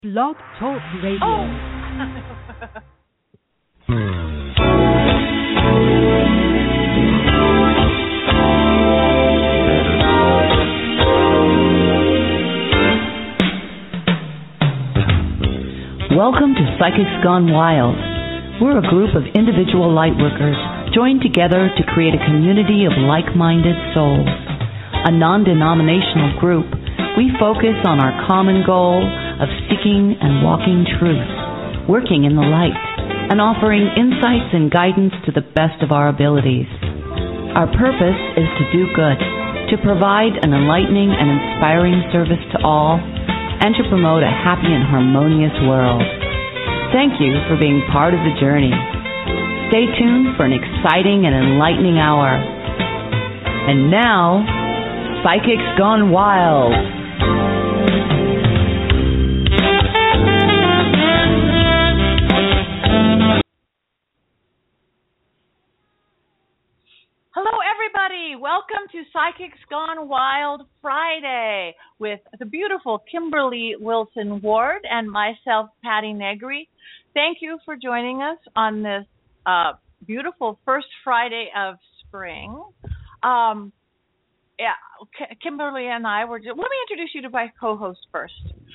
Blog Talk Radio. Oh! Welcome to Psychics Gone Wild. We're a group of individual lightworkers joined together to create a community of like-minded souls. A non-denominational group, we focus on our common goal of seeking and walking truth, working in the light, and offering insights and guidance to the best of our abilities. Our purpose is to do good, to provide an enlightening and inspiring service to all, and to promote a happy and harmonious world. Thank you for being part of the journey. Stay tuned for an exciting and enlightening hour. And now, Psychics Gone Wild. Hello, everybody. Welcome to Psychics Gone Wild Friday with the beautiful Kimberly Wilson Ward and myself, Patty Negri. Thank you for joining us on this beautiful first Friday of spring. Kimberly and I were let me introduce you to my co-host first.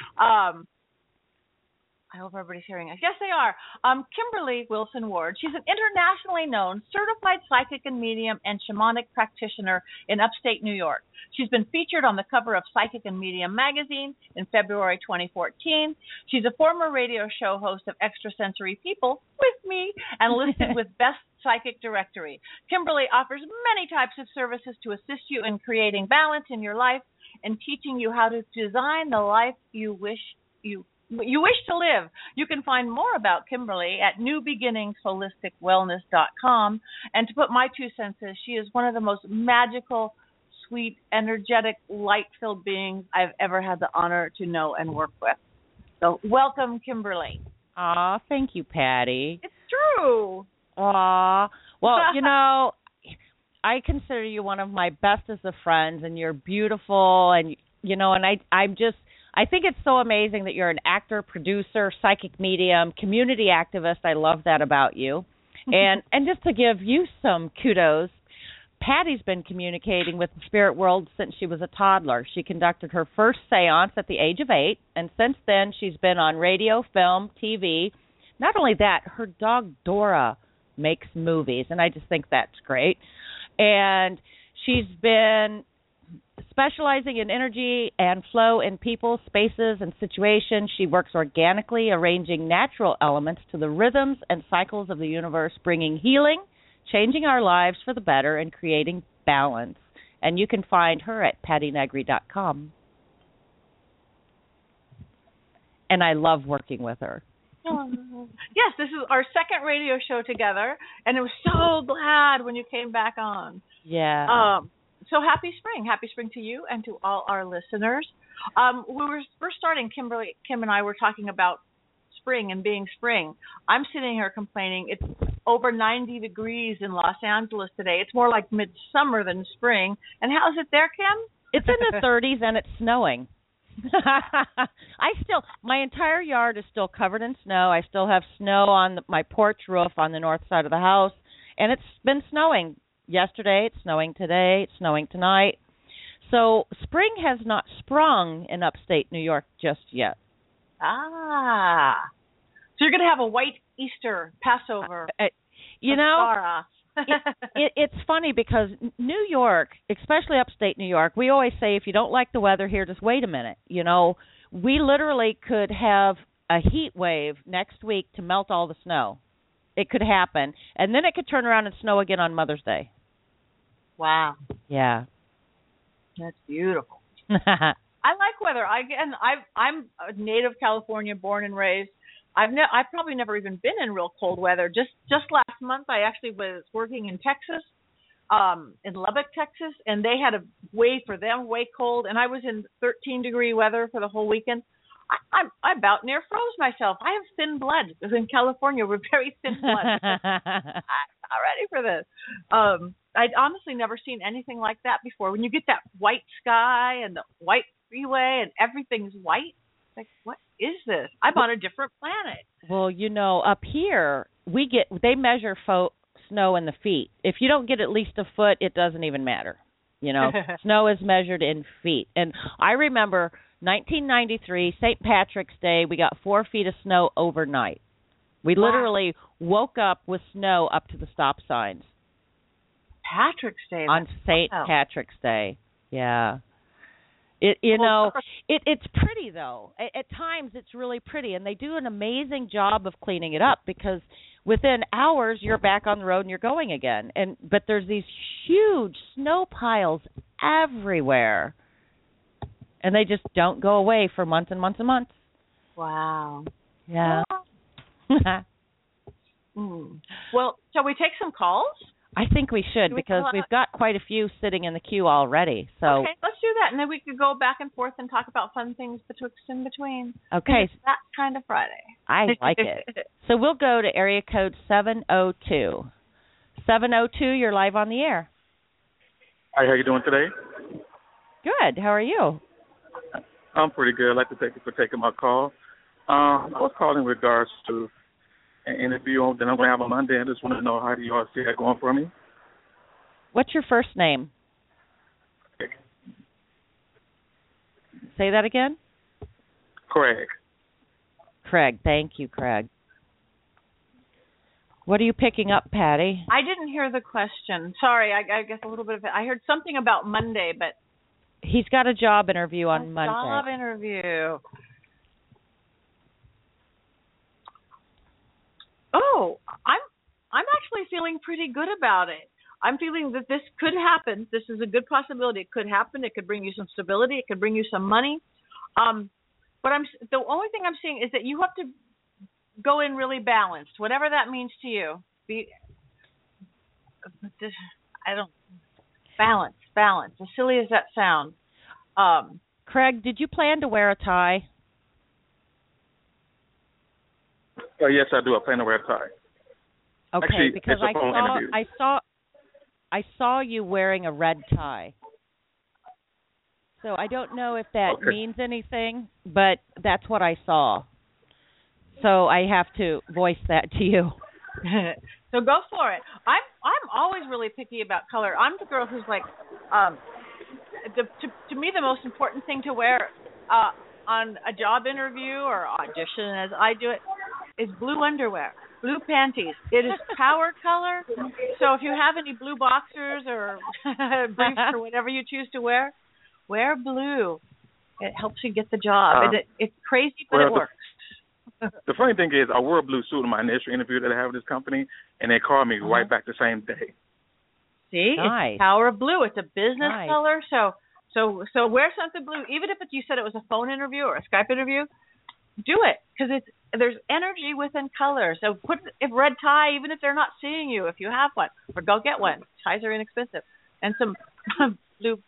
I hope everybody's hearing us. Yes, they are. Kimberly Wilson Ward. She's an internationally known certified psychic and medium and shamanic practitioner in upstate New York. She's been featured on the cover of Psychic and Medium magazine in February 2014. She's a former radio show host of Extrasensory People with me and listed with Best Psychic Directory. Kimberly offers many types of services to assist you in creating balance in your life and teaching you how to design the life you wish to live. You can find more about Kimberly at newbeginningsholisticwellness.com. And to put my 2 cents in, she is one of the most magical, sweet, energetic, light-filled beings I've ever had the honor to know and work with. So welcome, Kimberly. Aw, thank you, Patty. It's true. Aw. Well, I consider you one of my bestest of friends, and you're beautiful, and, I think it's so amazing that you're an actor, producer, psychic medium, community activist. I love that about you. And just to give you some kudos, Patty's been communicating with the spirit world since she was a toddler. She conducted her first seance at the age of 8, and since then she's been on radio, film, TV. Not only that, her dog Dora makes movies, and I just think that's great. And she's been specializing in energy and flow in people, spaces, and situations. She works organically, arranging natural elements to the rhythms and cycles of the universe, bringing healing, changing our lives for the better, and creating balance. And you can find her at pattynegri.com. And I love working with her. Yes, this is our second radio show together, and I was so glad when you came back on. Yeah. So happy spring. Happy spring to you and to all our listeners. We're starting, Kim and I were talking about spring and being spring. I'm sitting here complaining it's over 90 degrees in Los Angeles today. It's more like midsummer than spring. And how's it there, Kim? It's in the 30s and it's snowing. My entire yard is still covered in snow. I still have snow on my porch roof on the north side of the house, and it's been snowing. Yesterday, it's snowing today, it's snowing tonight. So spring has not sprung in upstate New York just yet. Ah. So you're going to have a white Easter Passover. It's funny because New York, especially upstate New York, we always say if you don't like the weather here, just wait a minute. We literally could have a heat wave next week to melt all the snow. It could happen. And then it could turn around and snow again on Mother's Day. Wow. Yeah. That's beautiful. I like weather. I'm a native California, born and raised. I've probably never even been in real cold weather. Just last month, I actually was working in Texas, in Lubbock, Texas, and they had way cold, and I was in 13-degree weather for the whole weekend. I about near froze myself. I have thin blood. Because in California, we're very thin blood. I'm not ready for this. I'd honestly never seen anything like that before. When you get that white sky and the white freeway and everything's white, Like, what is this? I'm on a different planet. Well, up here they measure snow in the feet. If you don't get at least a foot, it doesn't even matter. Snow is measured in feet. And I remember 1993, St. Patrick's Day, we got 4 feet of snow overnight. We literally woke up with snow up to the stop signs. Patrick's Day. On St. Patrick's Day. Yeah. It's pretty though. At times it's really pretty, and they do an amazing job of cleaning it up because within hours you're back on the road and you're going again. But there's these huge snow piles everywhere, and they just don't go away for months and months and months. Wow. Yeah. Well, shall we take some calls? I think we should because we've got quite a few sitting in the queue already. So okay, let's do that, and then we could go back and forth and talk about fun things in between. Okay, it's that kind of Friday. I like it. So we'll go to area code 702. 702, you're live on the air. Hi, how you doing today? Good. How are you? I'm pretty good. I'd like to thank you for taking my call. I was calling in regards to an interview that I'm going to have on Monday. I just want to know how do you all see that going for me? What's your first name? Say that again? Craig. Craig. Thank you, Craig. What are you picking up, Patty? I didn't hear the question. Sorry, I guess a little bit of it. I heard something about Monday, but... He's got a job interview on Monday. Job interview. Oh, I'm actually feeling pretty good about it. I'm feeling that this could happen. This is a good possibility. It could happen. It could bring you some stability. It could bring you some money. But the only thing I'm seeing is that you have to go in really balanced, whatever that means to you. Balance. As silly as that sounds. Craig, did you plan to wear a tie? Yes, I do. I plan to wear a tie. Okay, actually, because I saw you wearing a red tie. So I don't know if that means anything, but that's what I saw. So I have to voice that to you. So go for it. I'm always really picky about color. I'm the girl who's like, to me the most important thing to wear on a job interview or audition, as I do it, is blue underwear, blue panties. It is power color. So if you have any blue boxers or briefs or whatever you choose to wear blue. It helps you get the job. It's crazy, but it works. The funny thing is, I wore a blue suit in my initial interview that I had with this company, and they called me right back the same day. See, nice. It's power of blue. It's a business color. So wear something blue, even if you said it was a phone interview or a Skype interview. Do it because there's energy within color. So put a red tie, even if they're not seeing you, if you have one, or go get one. Ties are inexpensive, and some blue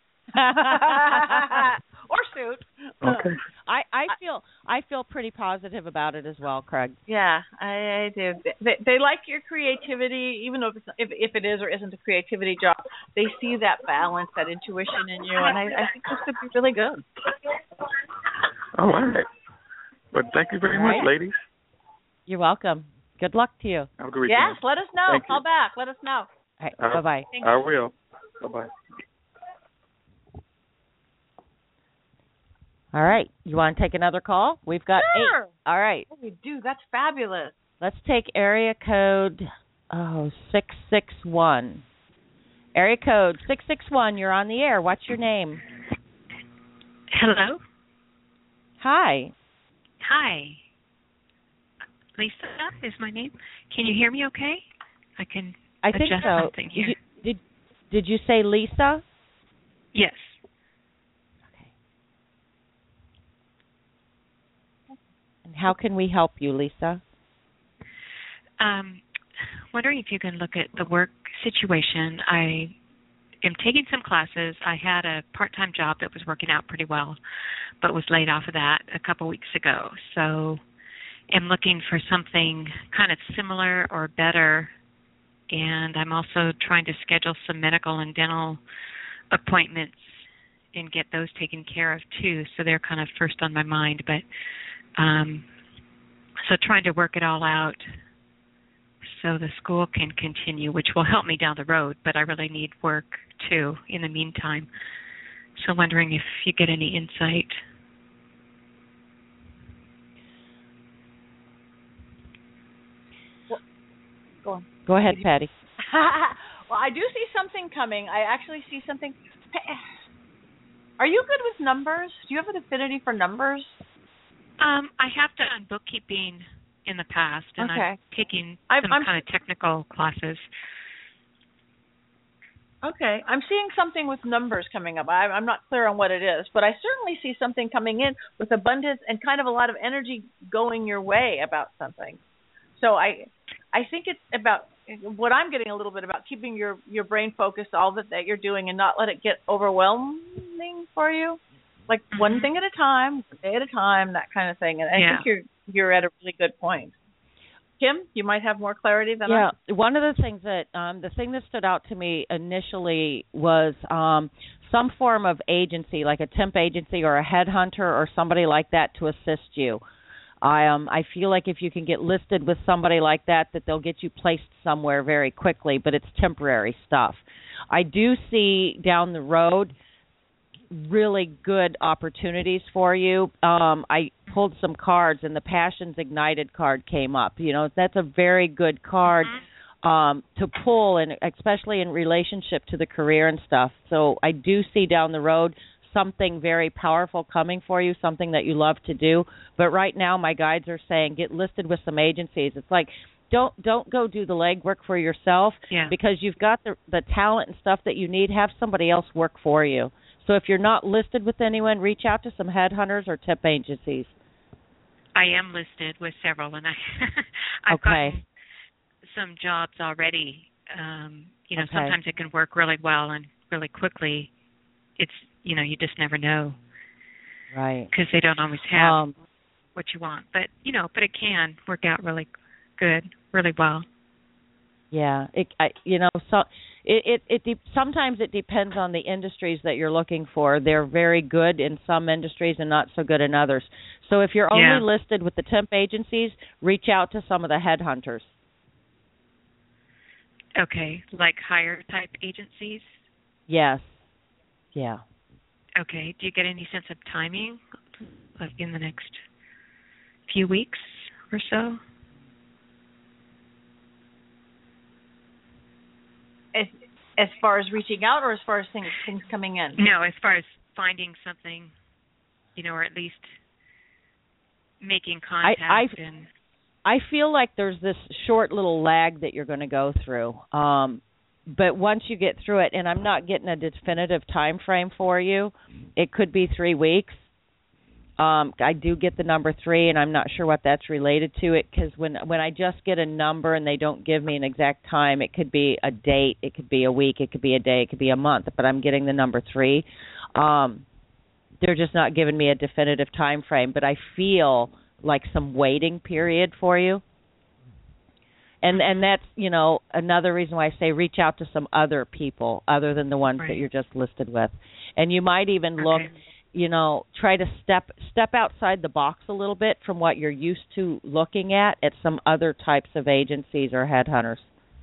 or suit. Okay. I feel pretty positive about it as well, Craig. Yeah, I do. They like your creativity, even if it is or isn't a creativity job. They see that balance, that intuition in you, and I think this could be really good. All right. But thank you very much, ladies. You're welcome. Good luck to you. Have a good weekend. Yes, let us know. Call back. Let us know. All right. Bye-bye. I will. Bye-bye. All right. You want to take another call? We've got 8. All right. Oh, we do. That's fabulous. Let's take area code 661. Area code 661. You're on the air. What's your name? Hello. Hi. Hi. Lisa is my name. Can you hear me okay? I think so. Something here. Did you say Lisa? Yes. Okay. And how can we help you, Lisa? Wondering if you can look at the work situation. I am taking some classes. I had a part-time job that was working out pretty well, but was laid off of that a couple weeks ago. So I'm looking for something kind of similar or better, and I'm also trying to schedule some medical and dental appointments and get those taken care of too. So they're kind of first on my mind. But so trying to work it all out so the school can continue, which will help me down the road. But I really need work too in the meantime. So I'm wondering if you get any insight. Go on. Go ahead, Patty. Well, I do see something coming. I actually see something. Are you good with numbers? Do you have an affinity for numbers? I have done bookkeeping in the past, and okay. I'm taking some kind of technical classes. Okay. I'm seeing something with numbers coming up. I'm not clear on what it is, but I certainly see something coming in with abundance and kind of a lot of energy going your way about something. So I think it's about what I'm getting a little bit about keeping your brain focused, all that you're doing, and not let it get overwhelming for you. Like one thing at a time, one day at a time, that kind of thing. And I think you're at a really good point. Kim, you might have more clarity than I. Yeah, one of the things that the thing that stood out to me initially was some form of agency, like a temp agency or a headhunter or somebody like that to assist you. I feel like if you can get listed with somebody like that they'll get you placed somewhere very quickly, but it's temporary stuff. I do see down the road really good opportunities for you. I pulled some cards, and the Passions Ignited card came up. You know, that's a very good card to pull, and especially in relationship to the career and stuff. So I do see down the road something very powerful coming for you, something that you love to do. But right now my guides are saying get listed with some agencies. It's like don't go do the legwork for yourself because you've got the talent and stuff that you need. Have somebody else work for you. So if you're not listed with anyone, reach out to some headhunters or tip agencies. I am listed with several, and I've gotten some jobs already. Sometimes it can work really well and really quickly. It's you just never know, right? Because they don't always have what you want, but it can work out really good, really well. Yeah, sometimes it depends on the industries that you're looking for. They're very good in some industries and not so good in others. So if you're only listed with the temp agencies, reach out to some of the headhunters. Okay, like hire type agencies? Yes. Yeah. Okay. Do you get any sense of timing, like in the next few weeks or so? As far as reaching out, or as far as things coming in? No, as far as finding something, or at least making contact. I feel like there's this short little lag that you're going to go through. But once you get through it, and I'm not getting a definitive time frame for you, it could be 3 weeks. I do get the number 3, and I'm not sure what that's related to it, because when I just get a number and they don't give me an exact time, it could be a date, it could be a week, it could be a day, it could be a month, but I'm getting the number 3. They're just not giving me a definitive time frame, but I feel like some waiting period for you. And that's, another reason why I say reach out to some other people other than the ones that you're just listed with. And you might even look, try to step outside the box a little bit from what you're used to looking at some other types of agencies or headhunters.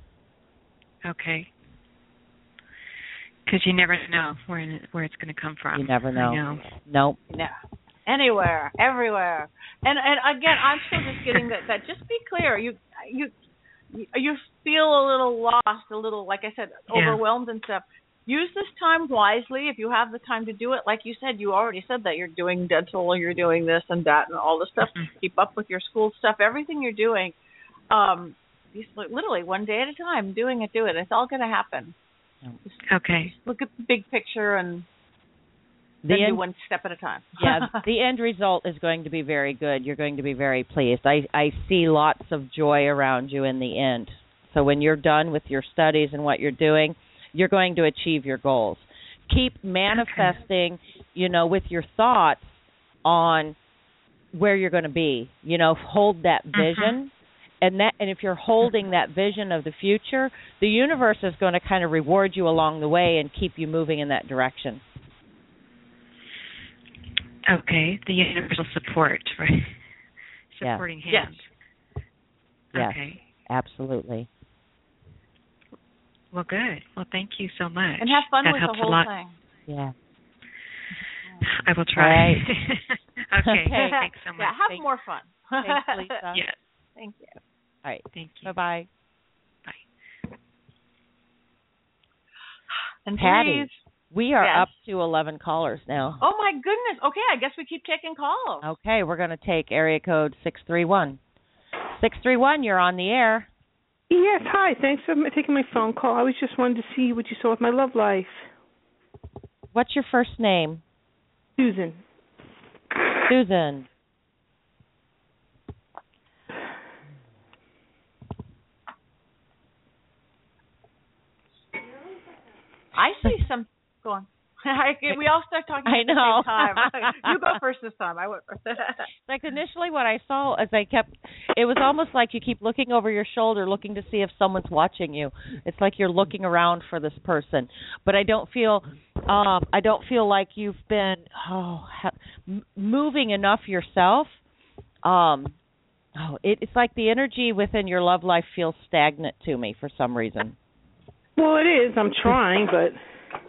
Okay. Because you never know where it's going to come from. You never know. I know. Nope. No. Anywhere, everywhere. And again, I'm still just getting that. Just be clear. You feel a little lost, a little, like I said, overwhelmed and stuff. Use this time wisely if you have the time to do it. Like you said, you already said that you're doing dental, you're doing this and that and all this stuff. Keep up with your school stuff, everything you're doing. Literally one day at a time, do it. It's all going to happen. Okay. Just look at the big picture and then do one step at a time. The end result is going to be very good. You're going to be very pleased. I see lots of joy around you in the end. So when you're done with your studies and what you're doing, you're going to achieve your goals. Keep manifesting, with your thoughts on where you're going to be. Hold that vision. And if you're holding that vision of the future, the universe is going to kind of reward you along the way and keep you moving in that direction. Okay, the universal support, right? Supporting hand. Yes. Okay. Absolutely. Well, good. Well, thank you so much. And have fun that with helps the whole a lot. thing. Yeah. I will try. Right. Okay. Thanks so much. Yeah, have more fun. Thanks, Lisa. Yes. Thank you. All right. Thank you. Bye-bye. Bye. And Patty, please, we are yes. up to 11 callers now. Oh, my goodness. Okay, I guess we keep taking calls. Okay, we're going to take area code 631. 631, you're on the air. Yes, hi. Thanks for taking my phone call. I was just wanted to see what you saw with my love life. What's your first name? Susan. Susan. I see some. Go on. We all start talking at the same time. You go first this time. I went first. Like initially what I saw as it was almost like you keep looking over your shoulder looking to see if someone's watching you. It's like you're looking around for this person. But I don't feel like you've been moving enough yourself. It's like the energy within your love life feels stagnant to me for some reason. Well, it is. I'm trying, but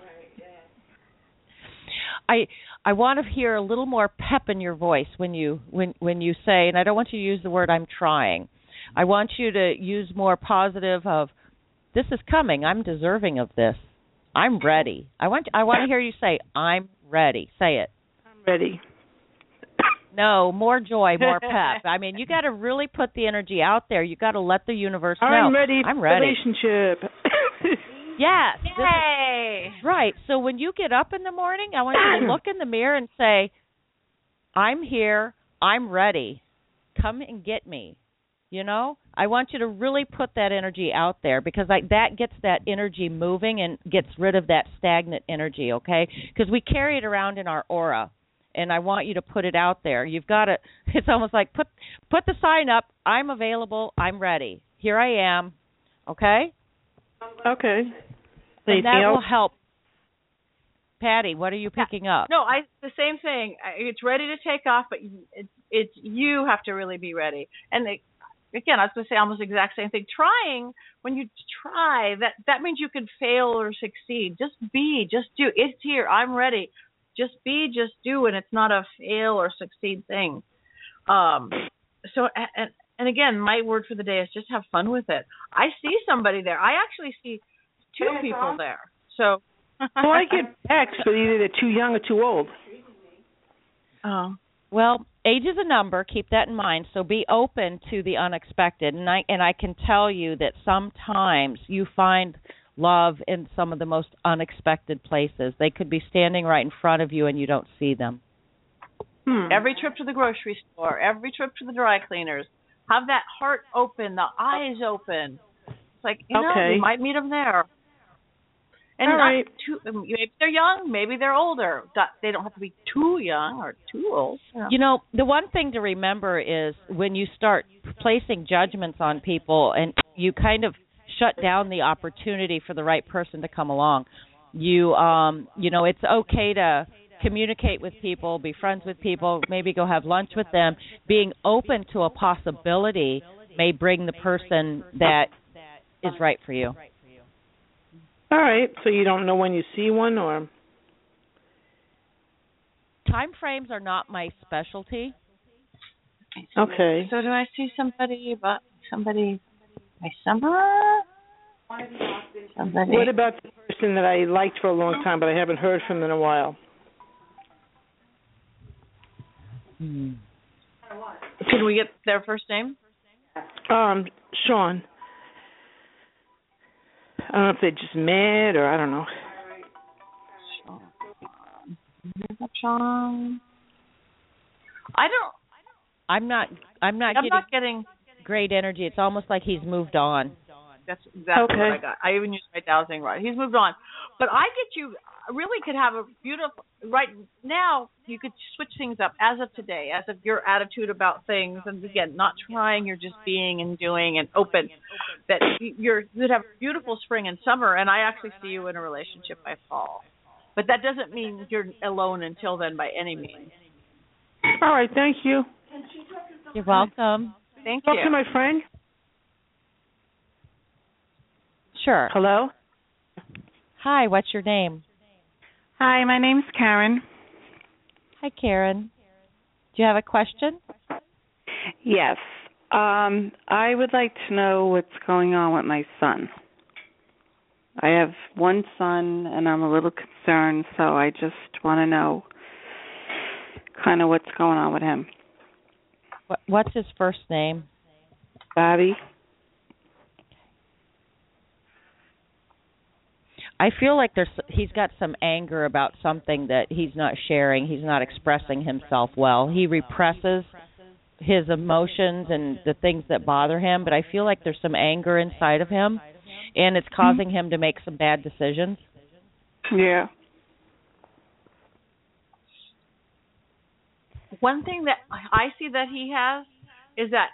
I want to hear a little more pep in your voice when you say, and I don't want you to use the word "I'm trying." I want you to use more positive of, "This is coming. I'm deserving of this. I'm ready." I want to hear you say, "I'm ready." Say it. I'm ready. No, more joy, more pep. I mean, you got to really put the energy out there. You got to let the universe know. I'm ready. I'm ready. Relationship. Yes. Yay! Right. So when you get up in the morning, I want you to look in the mirror and say, "I'm here. I'm ready. Come and get me." You know? I want you to really put that energy out there because that gets that energy moving and gets rid of that stagnant energy, okay? Because we carry it around in our aura, and I want you to put it out there. You've got to – it's almost like put the sign up, "I'm available. I'm ready. Here I am." Okay? Okay. And that will help. Patty, what are you picking up? No, the same thing. It's ready to take off, but it's you have to really be ready. And again, I was going to say almost the exact same thing. Trying, when you try, that means you can fail or succeed. Just be, just do. It's here. I'm ready. Just be, just do, and it's not a fail or succeed thing. And again, my word for the day is just have fun with it. I see somebody there. I actually see two people there. So, well, I get texts, but either they're too young or too old. Oh. Well, age is a number. Keep that in mind. So be open to the unexpected. And I can tell you that sometimes you find love in some of the most unexpected places. They could be standing right in front of you and you don't see them. Every trip to the grocery store, every trip to the dry cleaners, have that heart open, the eyes open. It's like, you might meet them there. And all right. Maybe they're young, maybe they're older. They don't have to be too young or too old. You know, the one thing to remember is when you start placing judgments on people and you kind of shut down the opportunity for the right person to come along, it's okay to communicate with people, be friends with people, maybe go have lunch with them. Being open to a possibility may bring the person that is right for you. All right. So you don't know when you see one, or? Time frames are not my specialty. Okay. So do I see somebody by summer? What about the person that I liked for a long time, but I haven't heard from in a while? Can we get their first name? Sean. I don't know if they just met or I don't know. Sean. I'm not getting great energy. It's almost like he's moved on. That's exactly what I got. I even used my dowsing rod. He's moved on. But I really could have a beautiful, right now, you could switch things up as of today, as of your attitude about things. And again, not trying, you're just being and doing and open. That you'd have a beautiful spring and summer, and I actually see you in a relationship by fall. But that doesn't mean you're alone until then by any means. All right, thank you. You're welcome. Thank Talk you. to my friend. Sure. Hello? Hi, what's your name? Hi, my name's Karen. Hi, Karen. Do you have a question? Yes. I would like to know what's going on with my son. I have one son, and I'm a little concerned, so I just want to know kind of what's going on with him. What's his first name? Bobby. I feel like he's got some anger about something that he's not sharing. He's not expressing himself well. He represses his emotions and the things that bother him, but I feel like there's some anger inside of him, and it's causing him to make some bad decisions. Yeah. One thing that I see that he has is that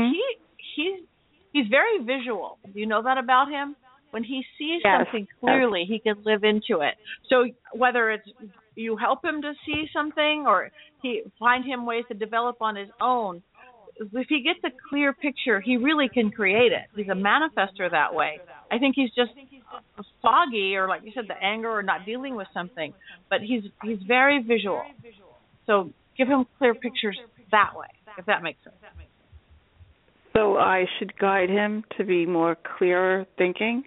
he's very visual. Do you know that about him? When he sees something clearly, he can live into it. So whether it's you help him to see something or he find him ways to develop on his own, if he gets a clear picture, he really can create it. He's a manifester that way. I think he's just foggy, or like you said, the anger or not dealing with something. But he's very visual. So give him clear pictures that way, if that makes sense. So I should guide him to be more clearer thinking?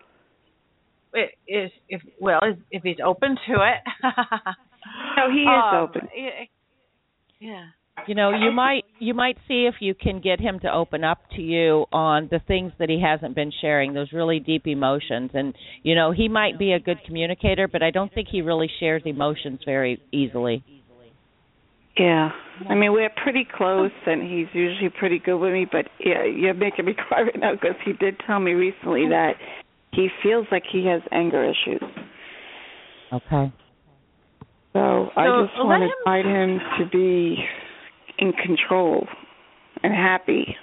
If he's open to it. No, he is open. Yeah. You know, you might see if you can get him to open up to you on the things that he hasn't been sharing, those really deep emotions. And, you know, he might be a good communicator, but I don't think he really shares emotions very easily. Yeah. I mean, we're pretty close, and he's usually pretty good with me, but yeah, you're making me cry right now because he did tell me recently that he feels like he has anger issues. Okay. So I just want to guide him to be in control and happy.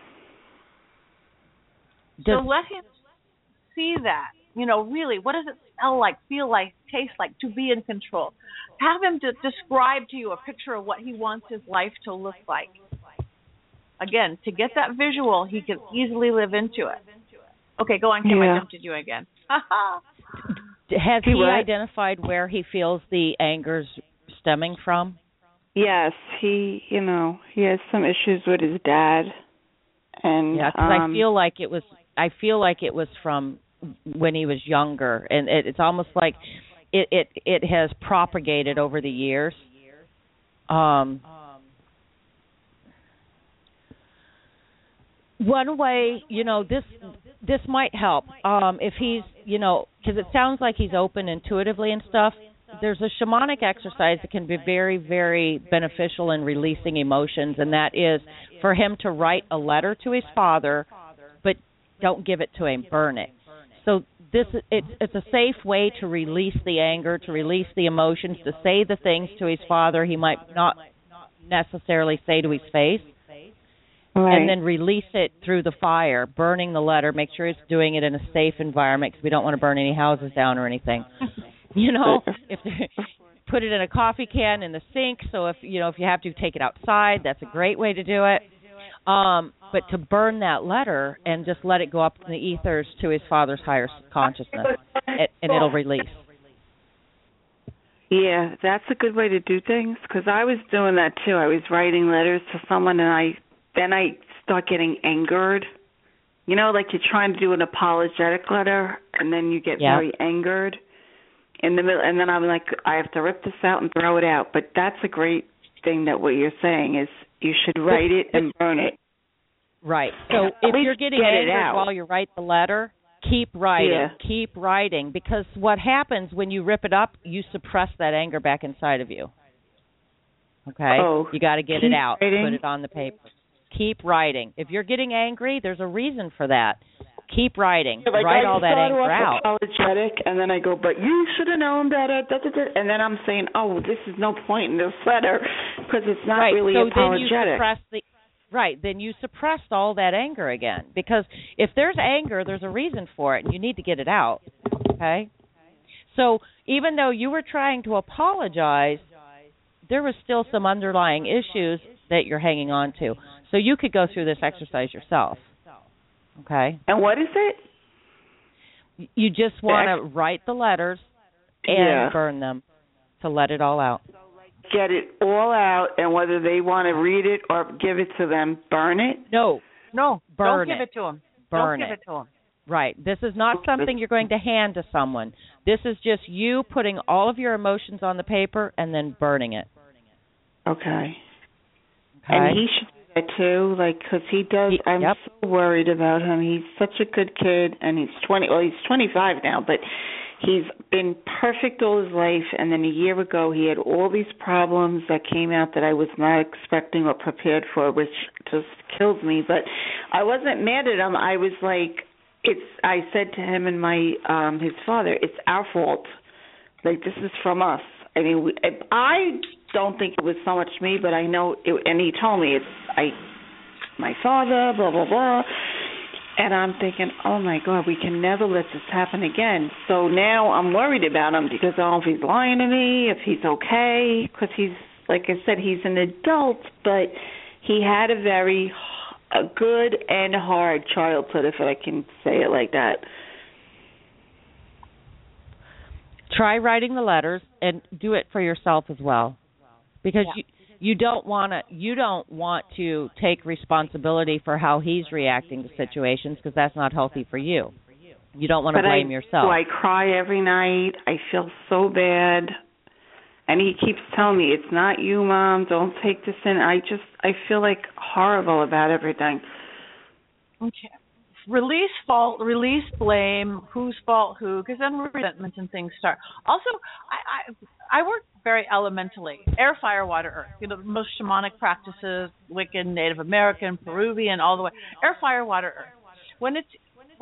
So let him see that. You know, really, what does it smell like, feel like, taste like to be in control? Have him to describe to you a picture of what he wants his life to look like. Again, to get that visual, he can easily live into it. Okay, go on, Kim. I jumped at you again. Has he identified where he feels the anger's stemming from? Yes, he has some issues with his dad, and yeah, because I feel like it was from when he was younger, and it's almost like it has propagated over the years. One way, you know, this might help if he's, you know, because it sounds like he's open intuitively and stuff. There's a shamanic exercise that can be very, very beneficial in releasing emotions, and that is for him to write a letter to his father, but don't give it to him, burn it. So it's a safe way to release the anger, to release the emotions, to say the things to his father he might not necessarily say to his face. Right. And then release it through the fire, burning the letter. Make sure he's doing it in a safe environment because we don't want to burn any houses down or anything. You know, put it in a coffee can in the sink. So if you have to take it outside, that's a great way to do it. But to burn that letter and just let it go up in the ethers to his father's higher consciousness, and it'll release. Yeah, that's a good way to do things because I was doing that too. I was writing letters to someone, and then I start getting angered. You know, like you're trying to do an apologetic letter, and then you get very angered in the middle, and then I'm like, I have to rip this out and throw it out. But that's a great thing that what you're saying is you should write it and burn it. Right. So if you're getting angered while you write the letter, keep writing, because what happens when you rip it up, you suppress that anger back inside of you. Okay? You got to get it out, put it on the paper. Keep writing. If you're getting angry, there's a reason for that. Keep writing. Write all that anger out. Apologetic, and then I go, but you should have known better. And then I'm saying, oh, this is no point in this letter because it's not really apologetic. Then you suppressed all that anger again. Because if there's anger, there's a reason for it, and you need to get it out. Okay? So even though you were trying to apologize, there was still some underlying issues that you're hanging on to. So you could go through this exercise yourself. Okay? And what is it? You just want to write the letters and burn them to let it all out. Get it all out, and whether they want to read it or give it to them, burn it? No, burn don't give it to them. Burn don't give it to them. Right. This is not something you're going to hand to someone. This is just you putting all of your emotions on the paper and then burning it. Okay. And he should do that too, because he does. I'm so worried about him. He's such a good kid, and he's 20. Well, he's 25 now, but he's been perfect all his life. And then a year ago, he had all these problems that came out that I was not expecting or prepared for, which just kills me. But I wasn't mad at him. I was like, I said to him and his father, it's our fault. This is from us. I mean, I don't think it was so much me, but I know, and he told me my father, blah, blah, blah. And I'm thinking, oh, my God, we can never let this happen again. So now I'm worried about him because I don't know if he's lying to me, if he's okay, because he's, like I said, he's an adult, but he had a good and hard childhood, if I can say it like that. Try writing the letters and do it for yourself as well, because you don't want to take responsibility for how he's reacting to situations, because that's not healthy for you. You don't want to blame yourself. I cry every night. I feel so bad. And he keeps telling me, it's not you, Mom. Don't take this in. I feel horrible about everything. Okay. Release fault, release blame, whose fault who, because then resentment and things start. Also, I work very elementally, air, fire, water, earth. The most shamanic practices, Wiccan, Native American, Peruvian, all the way. Air, fire, water, earth. When it's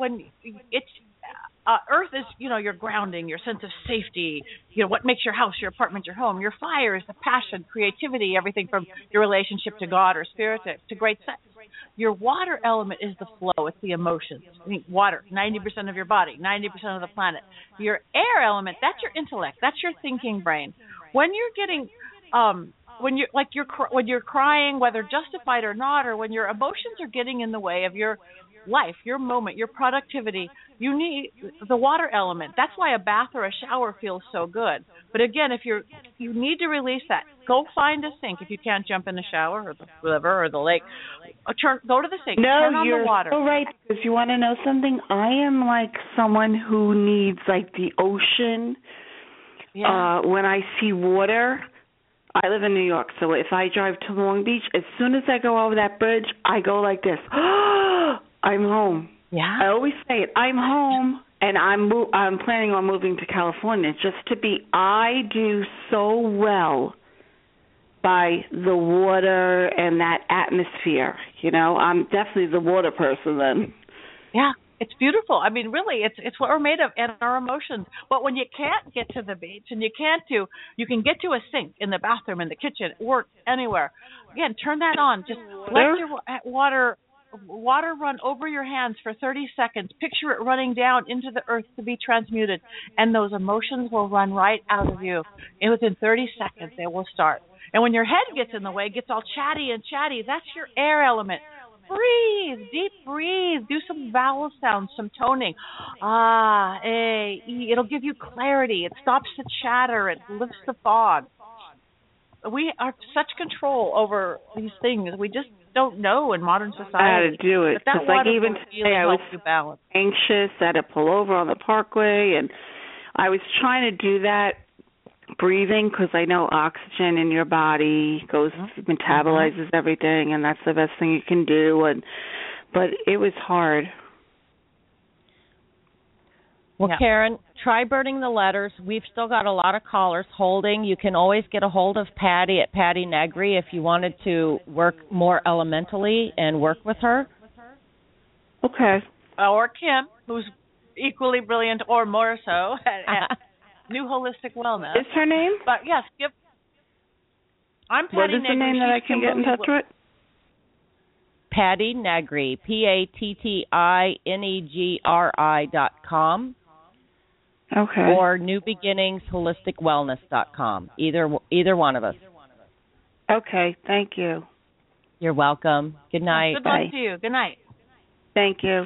earth is, your grounding, your sense of safety, what makes your house, your apartment, your home. Your fire is the passion, creativity, everything from your relationship to God or spirit to great sex. Your water element is the flow, it's the emotions. Water, 90% of your body, 90% of the planet. Your air element, that's your intellect, that's your thinking brain. When you're getting, when you're crying, whether justified or not, or when your emotions are getting in the way of your life, your moment, your productivity, you need the water element. That's why a bath or a shower feels so good. But again, if you need to release that, go find a sink. If you can't jump in the shower or the river or the lake, go to the sink. Turn on the water. No, you're so right. Because you want to know something? I am like someone who needs the ocean. Yeah. When I see water, I live in New York, so if I drive to Long Beach, as soon as I go over that bridge, I go like this. I'm home. Yeah. I always say it. I'm home, and I'm planning on moving to California just to be. I do so well by the water and that atmosphere. I'm definitely the water person then. Yeah. It's beautiful. I mean, really, it's what we're made of and our emotions. But when you can't get to the beach and you can get to a sink in the bathroom, in the kitchen, work, anywhere. Again, turn that on. Just let your water run over your hands for 30 seconds. Picture it running down into the earth to be transmuted. And those emotions will run right out of you. And within 30 seconds, they will start. And when your head gets in the way, gets all chatty, that's your air element. Breathe, deep breathe. Do some vowel sounds, some toning. Ah, A, E. It'll give you clarity. It stops the chatter. It lifts the fog. We are such control over these things. We just don't know in modern society. How to do it. Because even today I was anxious. I had to pull over on the parkway, and I was trying to do that. Breathing, because I know oxygen in your body metabolizes everything, and that's the best thing you can do. But it was hard. Well, Karen, try burning the letters. We've still got a lot of callers holding. You can always get a hold of Patty at Patty Negri if you wanted to work more elementally and work with her. Okay. Or Kim, who's equally brilliant or more so at New Holistic Wellness. Is her name? But yes, I'm Patty Negri. What is the name that I can get in touch with? Patty Negri, PATTINEGRI.com. Okay. Or newbeginningsholisticwellness.com. Either one of us. Okay, thank you. You're welcome. Good night. Good luck to you. Good night. Thank you.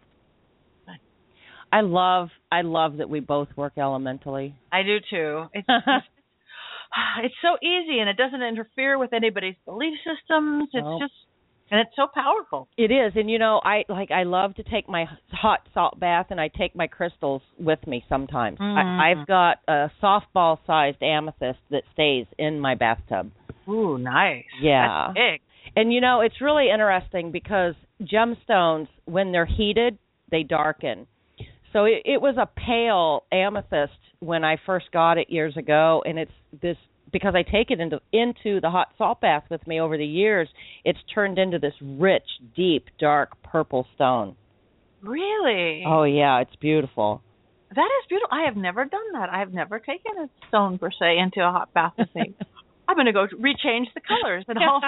I love that we both work elementally. I do too. It's so easy, and it doesn't interfere with anybody's belief systems. It's and it's so powerful. It is, and I love to take my hot salt bath, and I take my crystals with me sometimes. I've got a softball-sized amethyst that stays in my bathtub. Ooh, nice. Yeah. That's big. And it's really interesting because gemstones, when they're heated, they darken. So it was a pale amethyst when I first got it years ago, and it's this because I take it into the hot salt bath with me over the years. It's turned into this rich, deep, dark purple stone. Really? Oh yeah, it's beautiful. That is beautiful. I have never done that. I have never taken a stone per se into a hot bath with me. I'm going to go rechange the colors and all.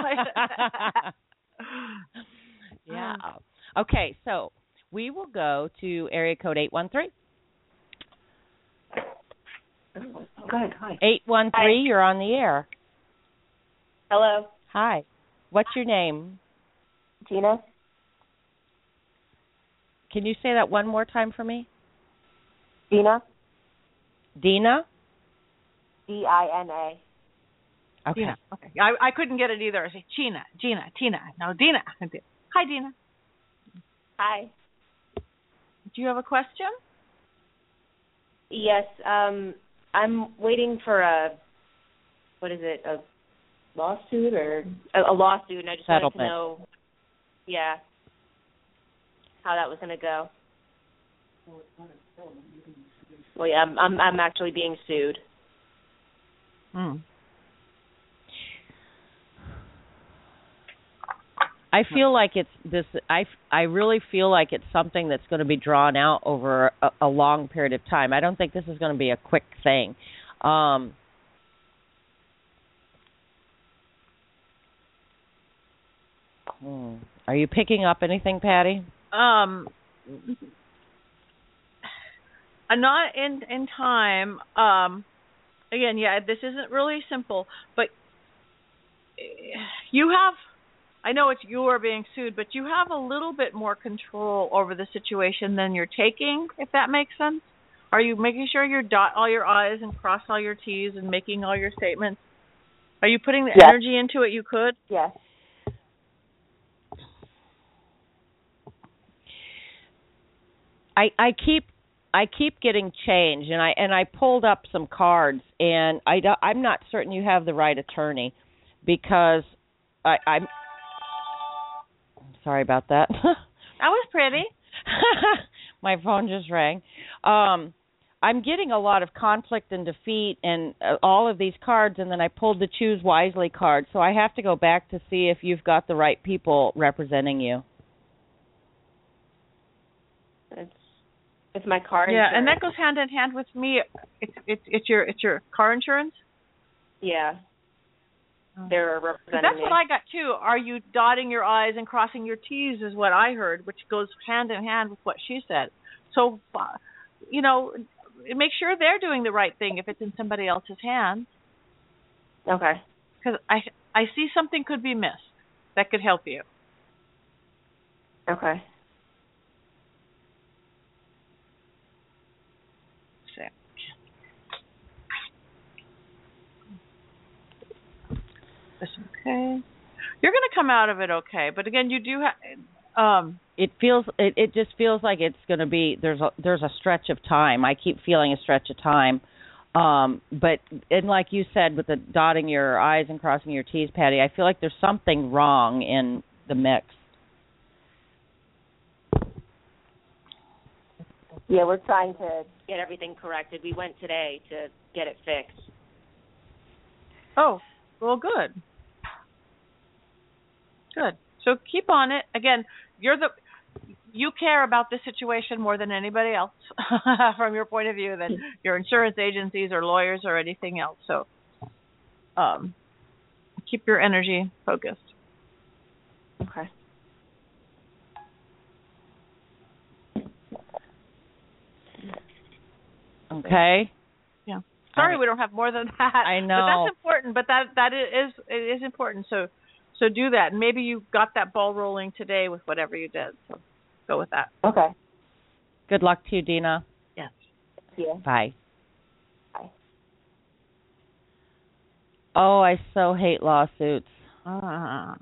Yeah. Okay, so we will go to area code 813. Good. Hi. 813, hi. You're on the air. Hello. Hi. What's your name? Gina. Can you say that one more time for me? Dina. Dina? D-I-N-A. Okay. Dina. Okay. I couldn't get it either. I say Gina. No, Dina. Hi, Dina. Hi. Do you have a question? Yes. I'm waiting for a lawsuit or a lawsuit, and I just wanted to know, how that was going to go. Well, yeah, I'm actually being sued. I feel like it's this. I really feel like it's something that's going to be drawn out over a long period of time. I don't think this is going to be a quick thing. Are you picking up anything, Patty? Not in time. Again, this isn't really simple, but you have. I know you are being sued, but you have a little bit more control over the situation than you're taking, if that makes sense. Are you making sure you dot all your I's and cross all your T's and making all your statements? Are you putting the energy into it you could? Yes. I keep getting change, and I pulled up some cards, and I'm not certain you have the right attorney because I'm sorry about that. That was pretty. My phone just rang. I'm getting a lot of conflict and defeat and all of these cards, and then I pulled the Choose Wisely card, so I have to go back to see if you've got the right people representing you. It's my car insurance. Yeah, and that goes hand in hand with me. It's your car insurance? Yeah. They're representing that's me. What I got too. Are you dotting your I's and crossing your T's is what I heard, which goes hand in hand with what she said. So, make sure they're doing the right thing if it's in somebody else's hands. Okay. Because I see something could be missed that could help you. Okay. Okay. You're going to come out of it okay, but again, you do have. It just feels like it's going to be there's a stretch of time. I keep feeling a stretch of time, but like you said, with the dotting your I's and crossing your T's, Patty, I feel like there's something wrong in the mix. Yeah, we're trying to get everything corrected. We went today to get it fixed. Oh, well, good. Good. So keep on it. Again, you care about this situation more than anybody else from your point of view than your insurance agencies or lawyers or anything else. So keep your energy focused. Okay. Okay. Yeah. Sorry, we don't have more than that. I know. But that's important. But that is important. So do that. And maybe you got that ball rolling today with whatever you did. So go with that. Okay. Good luck to you, Dina. Yes. Yeah. Bye. Bye. Oh, I so hate lawsuits. I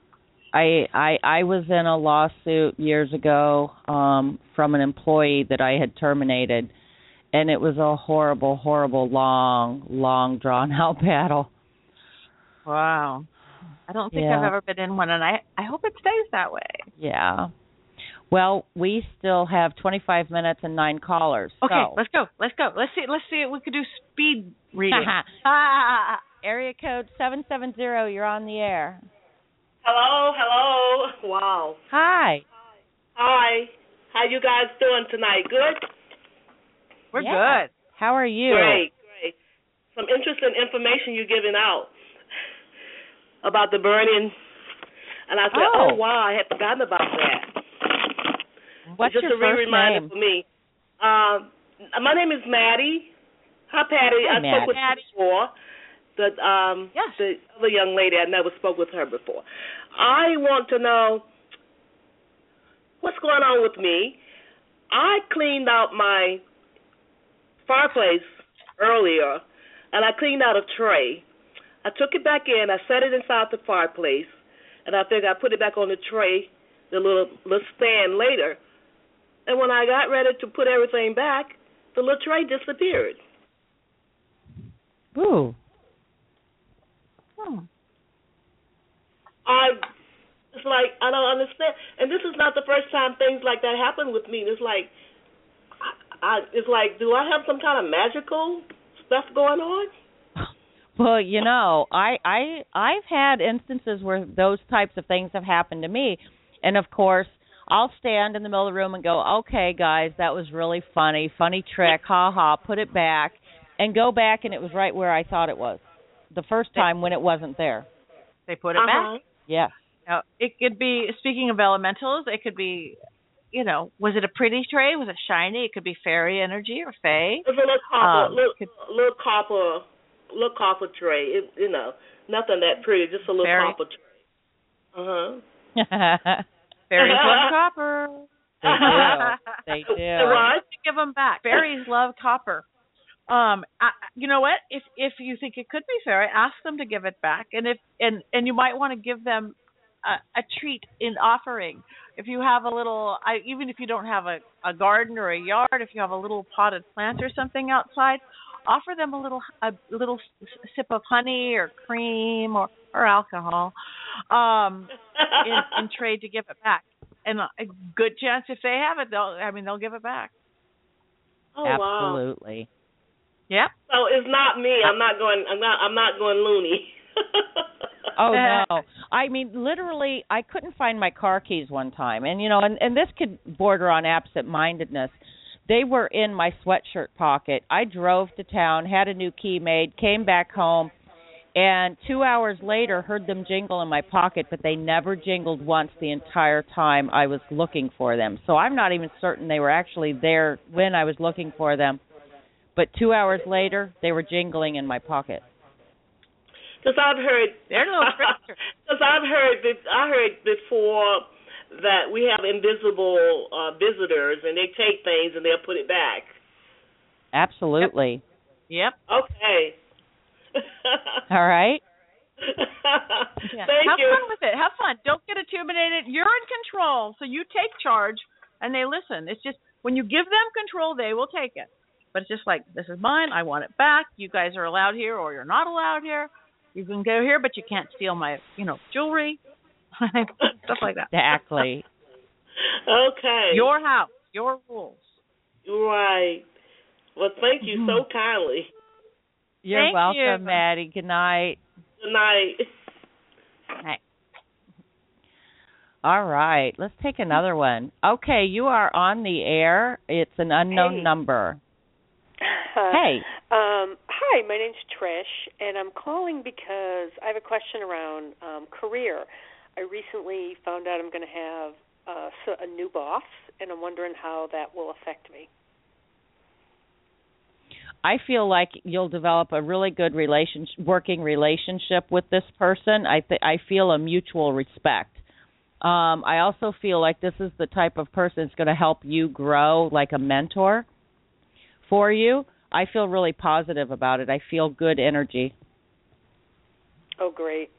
was in a lawsuit years ago from an employee that I had terminated, and it was a horrible, horrible, long, drawn-out battle. Wow. I don't think I've ever been in one, and I hope it stays that way. Yeah. Well, we still have 25 minutes and 9 callers. Okay, so. Let's go. Let's see if we could do speed reading. Area code 770, you're on the air. Hello. Wow. Hi. Hi. How you guys doing tonight? Good? We're good. How are you? Great. Some interesting information you're giving out about the burning. And I said, oh wow, I had forgotten about that. What's just your a reminder name? for me. My name is Maddie. Hi, Patty. Hi, I spoke with you before. The other young lady, I never spoke with her before. I want to know what's going on with me. I cleaned out my fireplace earlier, and I cleaned out a tray. I took it back in. I set it inside the fireplace, and I figured I'd put it back on the tray, the little stand later. And when I got ready to put everything back, the little tray disappeared. Ooh. It's like, I don't understand. And this is not the first time things like that happen with me. It's like, do I have some kind of magical stuff going on? Well, you know, I've had instances where those types of things have happened to me. And, of course, I'll stand in the middle of the room and go, okay, guys, that was really funny trick, ha-ha, put it back, and go back, and it was right where I thought it was the first time when it wasn't there. They put it back? Yes. Now, it could be, speaking of elementals, it could be, you know, was it a pretty tray? Was it shiny? It could be fairy energy or fae. It's a little copper tray. It, you know, nothing that pretty, just a little copper tray. Fairies love copper. They do. Right? Give them back. Fairies love copper. You know what? If you think it could be fairy, ask them to give it back, and you might want to give them a treat in offering. If you have a little, even if you don't have a garden or a yard, if you have a little potted plant or something outside, offer them a little sip of honey or cream or alcohol in trade to give it back. And a good chance if they have it, they'll give it back. Oh, absolutely. Wow. Yep. So it's not me. I'm not going loony. Oh no. I mean, literally, I couldn't find my car keys one time, and you know, and this could border on absent-mindedness. They were in my sweatshirt pocket. I drove to town, had a new key made, came back home, and 2 hours later heard them jingle in my pocket, but they never jingled once the entire time I was looking for them. So I'm not even certain they were actually there when I was looking for them. But 2 hours later, they were jingling in my pocket. Because I've heard, I heard before that we have invisible visitors, and they take things and they'll put it back. Absolutely. Yep. Okay. All right. Thank you. Have fun with it. Have fun. Don't get intimidated. You're in control, so you take charge, and they listen. It's just when you give them control, they will take it. But it's just like, this is mine. I want it back. You guys are allowed here, or you're not allowed here. You can go here, but you can't steal my, jewelry, stuff like that. Exactly. Okay. Your house, your rules. Right. Well, thank you so kindly. You're welcome, Maddie. Good night. Good night. Night. All right. Let's take another one. Okay, you are on the air. It's an unknown number. Hey. Hi, my name's Trish, and I'm calling because I have a question around career. I recently found out I'm going to have a new boss, and I'm wondering how that will affect me. I feel like you'll develop a really good working relationship with this person. I feel a mutual respect. I also feel like this is the type of person that's going to help you grow, like a mentor for you. I feel really positive about it. I feel good energy. Oh, great.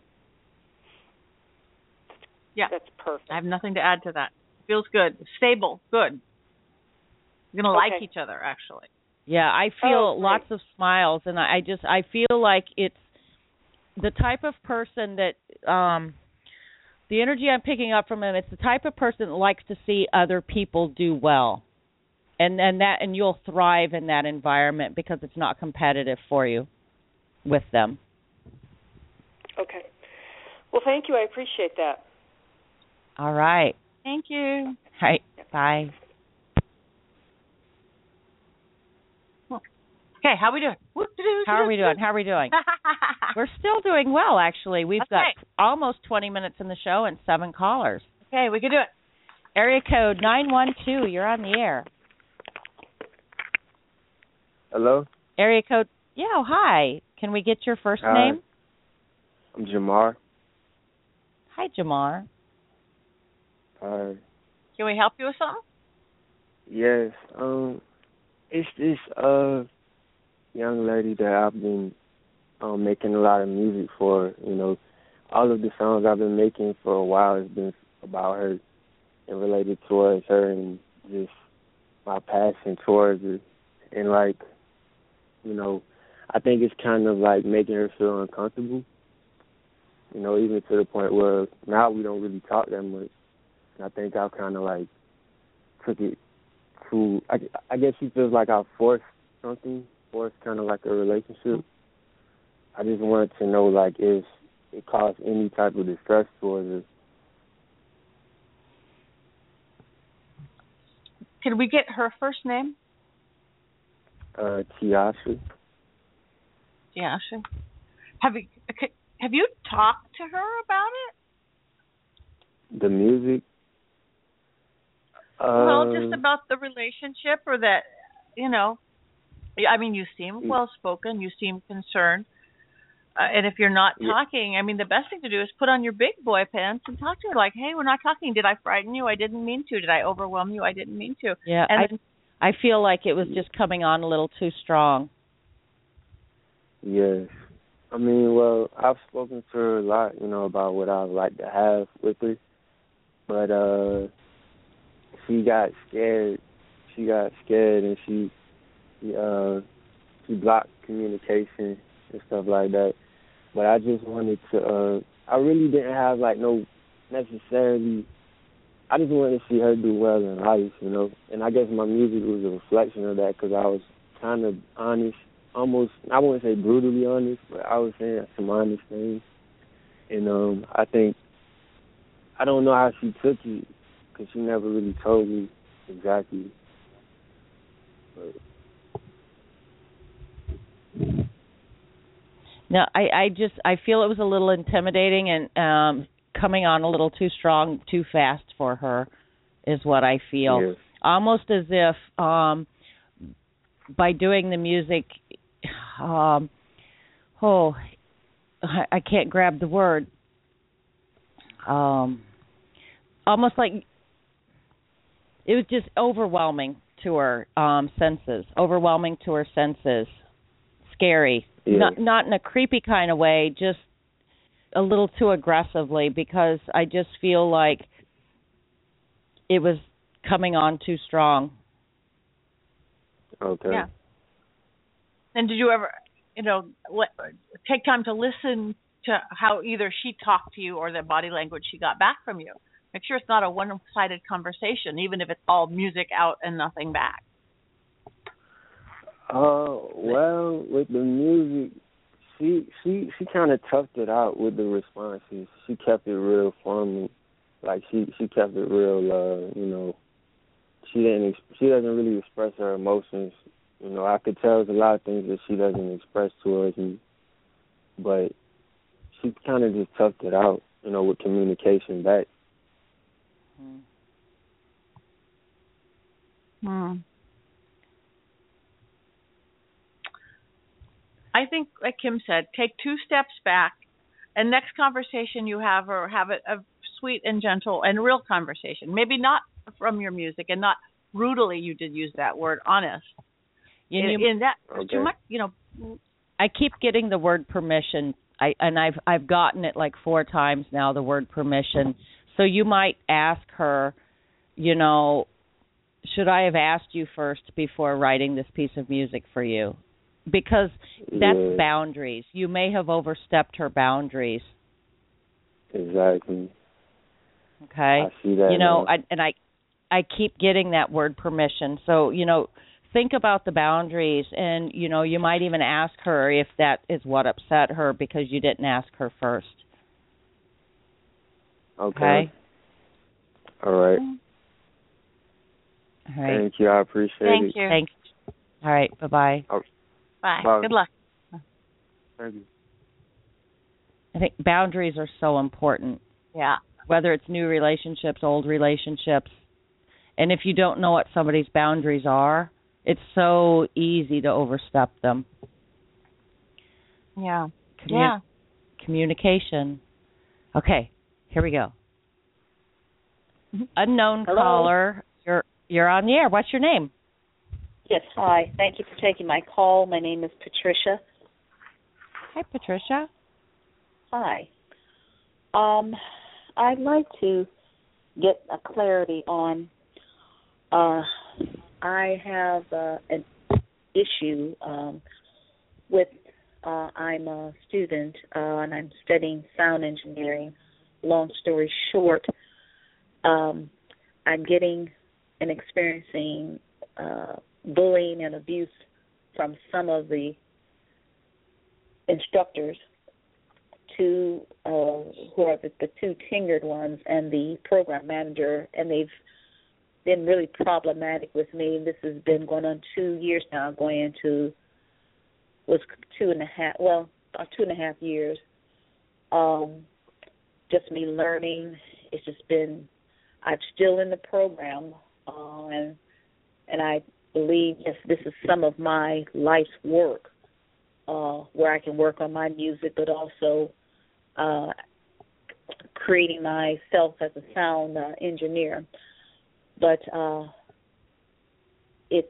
Yeah. That's perfect. I have nothing to add to that. Feels good. Stable. Good. You're going to like each other, actually. Yeah, I feel lots of smiles, and I feel like it's the type of person that the energy I'm picking up from him. It's the type of person that likes to see other people do well, and you'll thrive in that environment because it's not competitive for you with them. Okay. Well, thank you. I appreciate that. All right. Thank you. All right. Bye. Okay, how are we doing? How are we doing? We're still doing well, actually. We've got almost 20 minutes in the show and 7 callers. Okay, we can do it. Area code 912, you're on the air. Hello? Area code, hi. Can we get your first name? I'm Jamar. Hi, Jamar. Hi. Can we help you with something? Yes. It's this young lady that I've been making a lot of music for. All of the songs I've been making for a while has been about her and related towards her and just my passion towards her. And I think it's kind of like making her feel uncomfortable. Even to the point where now we don't really talk that much. And I think I've kind of took it to, I guess she feels like I forced something, kind of like a relationship. I just wanted to know, if it caused any type of distress towards her. Can we get her first name? Tiasha. Tiasha. Have you talked to her about it? The music? Just about the relationship, or that, you seem well-spoken, you seem concerned. And if you're not talking, the best thing to do is put on your big boy pants and talk to her like, hey, we're not talking. Did I frighten you? I didn't mean to. Did I overwhelm you? I didn't mean to. Yeah, and I feel like it was just coming on a little too strong. Yes. I've spoken to her a lot, about what I'd like to have with her. But she got scared. And she blocked communication and stuff like that. But I just wanted to, I really didn't have necessarily, I just wanted to see her do well in life, And I guess my music was a reflection of that because I was kind of honest, almost, I wouldn't say brutally honest, but I was saying some honest things. And I think, I don't know how she took it because she never really told me exactly. But no, I feel it was a little intimidating and coming on a little too strong, too fast for her is what I feel. Yes. Almost as if by doing the music, I can't grab the word. Almost like it was just overwhelming to her senses, scary. Yeah. Not in a creepy kind of way, just a little too aggressively, because I just feel like it was coming on too strong. Okay. Yeah. And did you ever, take time to listen to how either she talked to you or the body language she got back from you? Make sure it's not a one-sided conversation, even if it's all music out and nothing back. Well, with the music, she kind of toughed it out with the responses. She kept it real formal, she kept it real. She doesn't really express her emotions. I could tell there's a lot of things that she doesn't express towards me, but she kind of just toughed it out, with communication back. I think, like Kim said, take 2 steps back, and next conversation you have it a sweet and gentle and real conversation. Maybe not from your music and not brutally. You did use that word, honest. In that too much, I keep getting the word permission. I've gotten it like 4 times now, the word permission. So you might ask her, should I have asked you first before writing this piece of music for you? Because that's boundaries. You may have overstepped her boundaries. Exactly. Okay. I see that. I keep getting that word permission. So, think about the boundaries, and, you might even ask her if that is what upset her because you didn't ask her first. Okay. All right. All right. Thank you. I appreciate it. Thank you. Thanks. All right. Bye-bye. Bye. Good luck. Thank you. I think boundaries are so important. Yeah. Whether it's new relationships, old relationships. And if you don't know what somebody's boundaries are, it's so easy to overstep them. Yeah. Communication. Okay, here we go. Unknown caller, you're on the air. What's your name? Yes, hi. Thank you for taking my call. My name is Patricia. Hi, Patricia. Hi. I'd like to get a clarity on, I have an issue with, I'm a student and I'm studying sound engineering. Long story short, I'm getting and experiencing bullying and abuse from some of the instructors, who are the 2 tenured ones and the program manager, and they've been really problematic with me. This has been going on 2 years now, going into was 2.5 years. Just me learning. It's just been. I'm still in the program, and I believe this is some of my life's work, where I can work on my music, but also creating myself as a sound engineer. But it's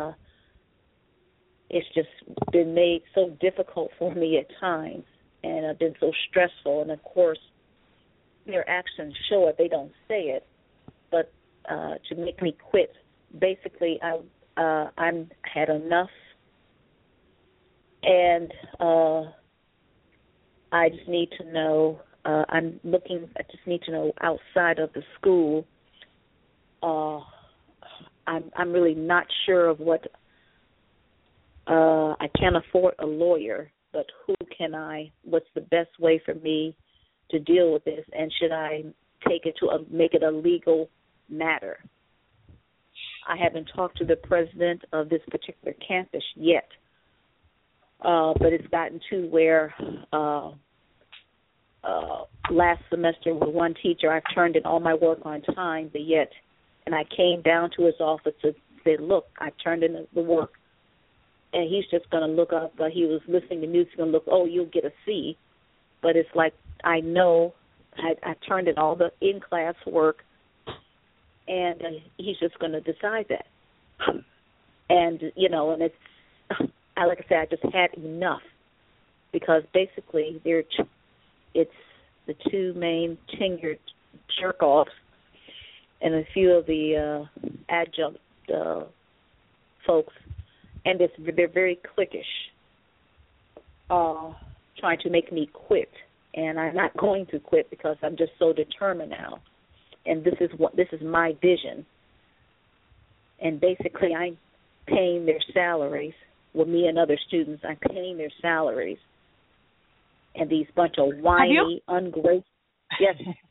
just been made so difficult for me at times, and I've been so stressful. And of course, their actions show it; they don't say it. But to make me quit, basically, I'm had enough, and I just need to know. I just need to know outside of the school. I'm really not sure of what. I can't afford a lawyer, but what's the best way for me to deal with this, and should I take it make it a legal matter? I haven't talked to the president of this particular campus yet, but it's gotten to where last semester with one teacher, I've turned in all my work on time, but yet, and I came down to his office to say, look, I turned in the work, and he's just going to look up, he was listening to music and look, oh, you'll get a C, but it's like, I know I turned in all the in-class work, and he's just going to decide that. And, and it's, like I said, I just had enough, because basically it's the 2 main tenured jerk-offs and a few of the adjunct folks, and they're very cliquish, trying to make me quit. And I'm not going to quit because I'm just so determined now. And this is my vision. And basically, I'm paying their salaries. With me and other students, I'm paying their salaries. And these bunch of whiny, ungrateful. Yes.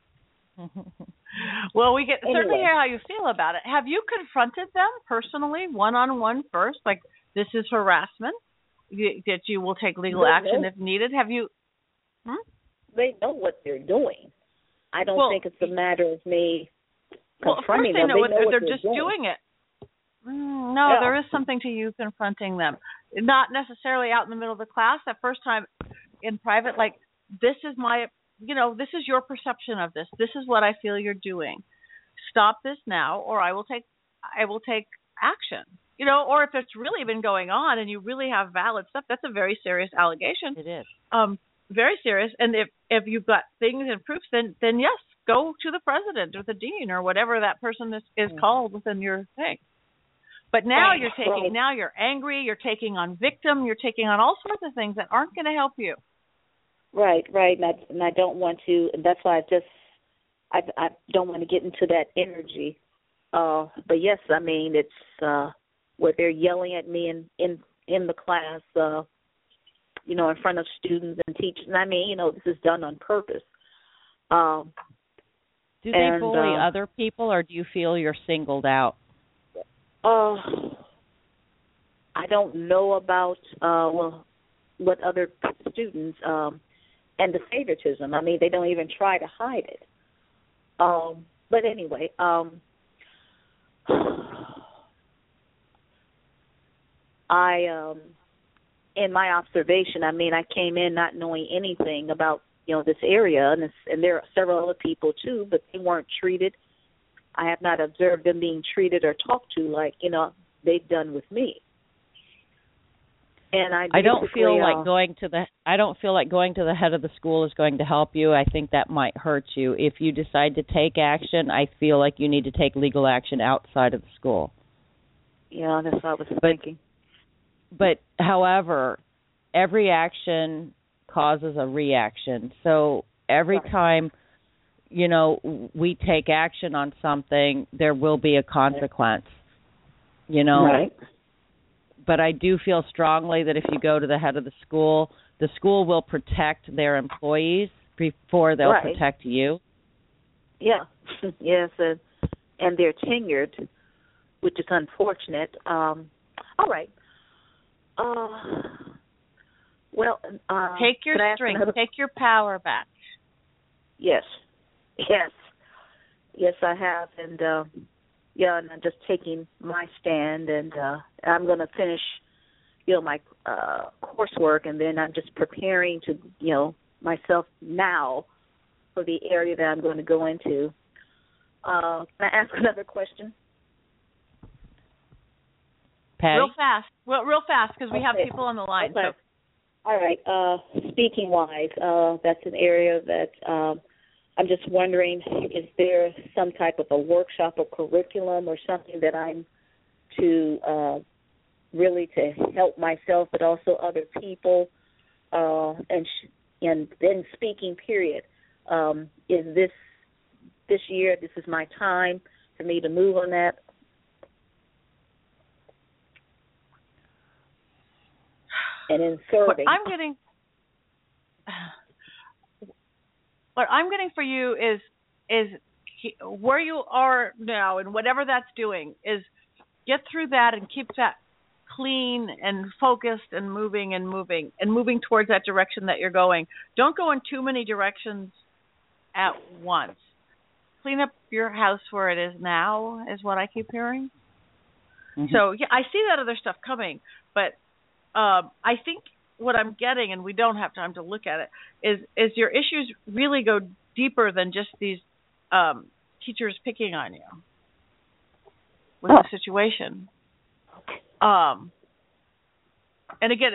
Well, we get certainly hear how you feel about it. Have you confronted them personally, one-on-one first? Like, this is harassment, that you will take legal action if needed? Have you? They know what they're doing. I don't think it's a matter of me confronting them. Well, of course they know they're just doing it. No, there is something to you confronting them. not necessarily out in the middle of the class. That first time in private, like, this is my, this is your perception of this. This is what I feel you're doing. Stop this now, or I will take action. Or if it's really been going on and you really have valid stuff, that's a very serious allegation. It is. Very serious. And if you've got things and proofs, then yes, go to the president or the dean or whatever that person is called within your thing. But now now you're angry, you're taking on victim, you're taking on all sorts of things that aren't going to help you. Right. And I don't want to, and that's why I don't want to get into that energy. But yes, I mean, it's where they're yelling at me in the class, in front of students and teachers. And I mean, this is done on purpose. Do they bully other people, or do you feel you're singled out? I don't know about what other students and the favoritism. I mean, they don't even try to hide it. But anyway, in my observation, I mean, I came in not knowing anything about, this area, and there are several other people too, but they weren't treated. I have not observed them being treated or talked to like, they've done with me. And I don't feel like going to the head of the school is going to help you. I think that might hurt you. If you decide to take action, I feel like you need to take legal action outside of the school. Yeah, that's what I was thinking. But however, every action causes a reaction. So every time, we take action on something, there will be a consequence, Right. But I do feel strongly that if you go to the head of the school will protect their employees before they'll protect you. Yeah. Yes, and they're tenured, which is unfortunate. All right. Take your strength. Take your power back. Yes, I have, and and I'm just taking my stand, and I'm going to finish, my coursework, and then I'm just preparing to, myself now for the area that I'm going to go into. Can I ask another question? Patty? Real fast, because we have people on the line. Okay. So. All right. Speaking-wise, that's an area that I'm just wondering, is there some type of a workshop or curriculum or something that I'm to really to help myself but also other people? And then speaking, period. Is this year, this is my time for me to move on that? And in serving. What I'm getting for you is where you are now, and whatever that's doing, is get through that and keep that clean and focused and moving towards that direction that you're going. Don't go in too many directions at once. Clean up your house where it is now is what I keep hearing. Mm-hmm. So yeah, I see that other stuff coming, but I think what I'm getting, and we don't have time to look at it, is your issues really go deeper than just these teachers picking on you with the situation. And again,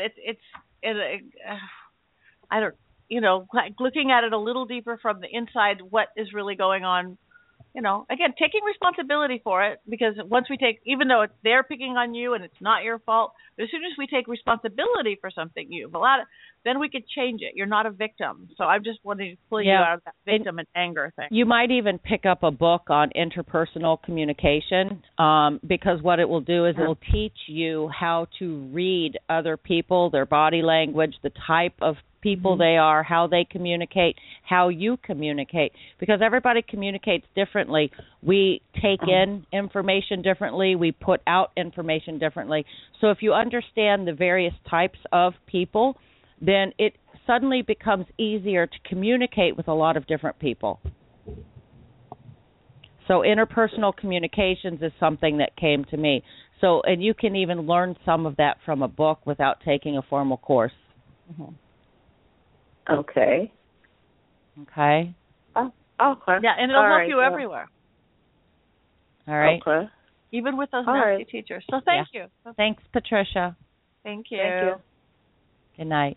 I don't, looking at it a little deeper from the inside, what is really going on. Again, taking responsibility for it, because once we take, even though they're picking on you and it's not your fault, but as soon as we take responsibility for something you've allowed, then we could change it. You're not a victim. So I'm just wanting to pull you out of that victim and anger thing. You might even pick up a book on interpersonal communication, because what it will do is it will teach you how to read other people, their body language, the type of people they are, how they communicate, how you communicate, because everybody communicates differently. We take in information differently. We put out information differently. So if you understand the various types of people, then it suddenly becomes easier to communicate with a lot of different people. So interpersonal communications is something that came to me. So, and you can even learn some of that from a book without taking a formal course. Mm-hmm. Okay. Okay. Oh, okay. Yeah, and it'll help you everywhere. All right. Okay. Even with those nasty teachers. So thank you. Thanks, Patricia. Thank you. Thank you. Good night.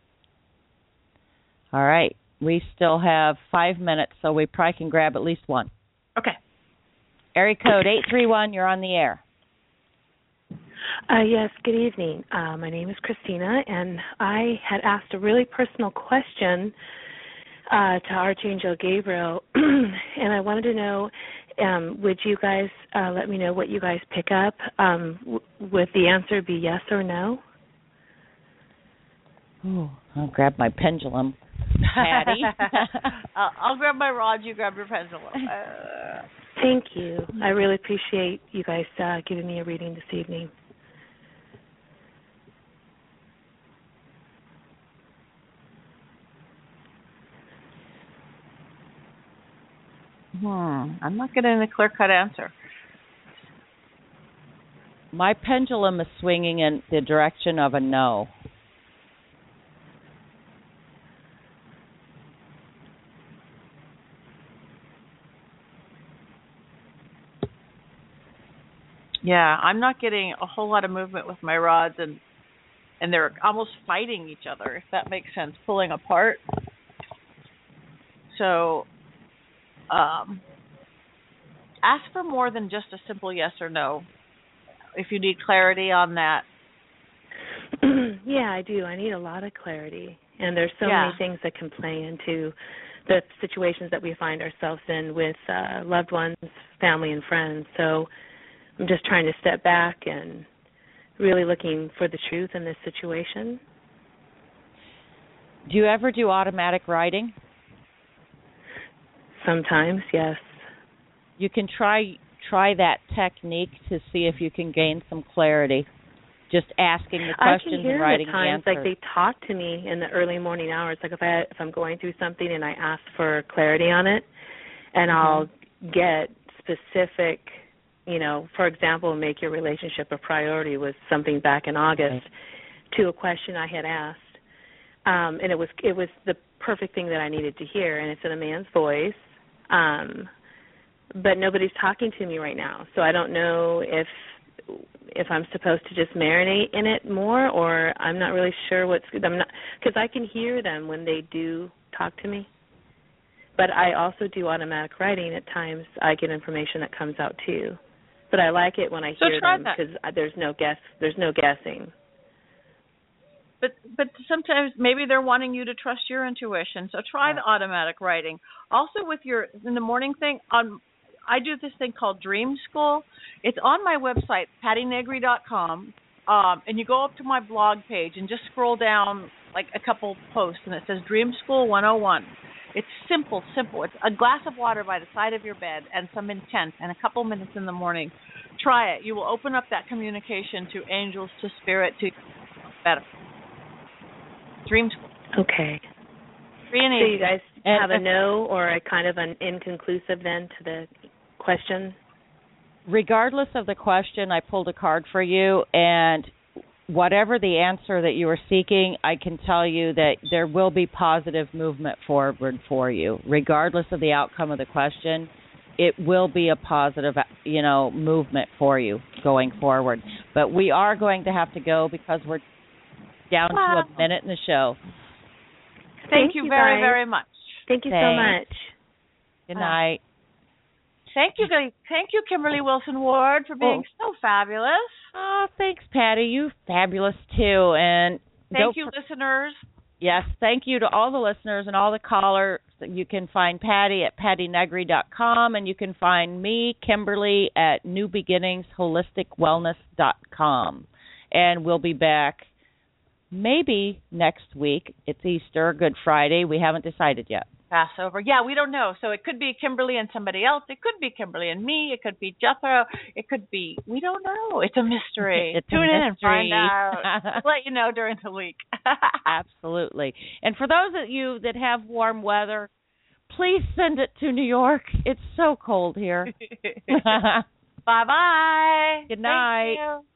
All right. We still have 5 minutes, so we probably can grab at least one. Okay. Area code 831, you're on the air. Yes, good evening. My name is Christina, and I had asked a really personal question to Archangel Gabriel, and I wanted to know, would you guys let me know what you guys pick up? Would the answer be yes or no? Ooh, I'll grab my pendulum. Patty? I'll grab my rod, you grab your pendulum. Thank you. I really appreciate you guys giving me a reading this evening. I'm not getting a clear-cut answer. My pendulum is swinging in the direction of a no. Yeah, I'm not getting a whole lot of movement with my rods, and they're almost fighting each other, if that makes sense, pulling apart. So ask for more than just a simple yes or no, if you need clarity on that. Yeah, I do. I need a lot of clarity. And there's so many things that can play into the situations that we find ourselves in with loved ones, family, and friends. So I'm just trying to step back and really looking for the truth in this situation. Do you ever do automatic writing? Sometimes, yes. You can try that technique to see if you can gain some clarity. Just asking the questions and writing the answers. I can hear at times, like they talk to me in the early morning hours. Like if I'm going through something and I ask for clarity on it, and I'll get specific. You know, for example, make your relationship a priority was something back in August to a question I had asked, and it was the perfect thing that I needed to hear, and it's in a man's voice, but nobody's talking to me right now, so I don't know if I'm supposed to just marinate in it more, or I'm not really sure because I can hear them when they do talk to me. But I also do automatic writing. At times I get information that comes out too. But I like it when I hear them because there's no guessing. But sometimes maybe they're wanting you to trust your intuition. So try the automatic writing. Also with your in the morning thing, I do this thing called Dream School. It's on my website, pattynegri.com, and you go up to my blog page and just scroll down like a couple posts, and it says Dream School 101. It's simple. It's a glass of water by the side of your bed and some intent and a couple minutes in the morning. Try it. You will open up that communication to angels, to spirit, to better. Dream School. Okay. Free and easy. easy. So you guys have a no or a kind of an inconclusive then to the question? Regardless of the question, I pulled a card for you, and whatever the answer that you were seeking, I can tell you that there will be positive movement forward for you. Regardless of the outcome of the question, it will be a positive, movement for you going forward. But we are going to have to go because we're down to a minute in the show. Thank you very, very much. Thank you so much. Good night. Thank you, Kimberly Wilson Ward, for being so fabulous. Oh, thanks, Patty. You fabulous too, and thank you, listeners. Yes, thank you to all the listeners and all the callers. You can find Patty at pattynegri.com, and you can find me, Kimberly, at newbeginningsholisticwellness.com. And we'll be back maybe next week. It's Easter, Good Friday. We haven't decided yet. Passover. Yeah, we don't know. So it could be Kimberly and somebody else. It could be Kimberly and me. It could be Jethro. It could be, we don't know. It's a mystery. Tune in and find out. We'll let you know during the week. Absolutely. And for those of you that have warm weather, please send it to New York. It's so cold here. Bye-bye. Good night. Thank you.